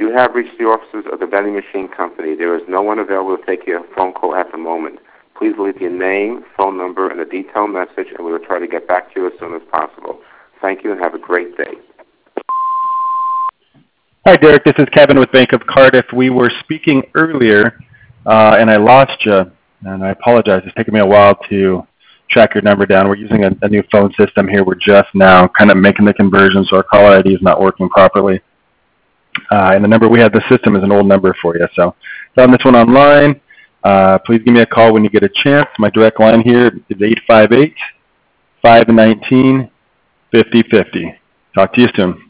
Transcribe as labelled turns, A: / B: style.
A: You have reached the offices of the vending machine company. There is no one available to take your phone call at the moment. Please leave your name, phone number, and a detailed message, and we will try to get back to you as soon as possible. Thank you and have a great day.
B: Hi, Derek. This is Kevin with Bank of Cardiff. We were speaking earlier, and I lost you, and I apologize. It's taken me a while to track your number down. We're using a new phone system here. We're just now kind of making the conversion, so our caller ID is not working properly. And the number we have, the system is an old number for you. So found this one online. Please give me a call when you get a chance. My direct line here is 858-519-5050. Talk to you soon.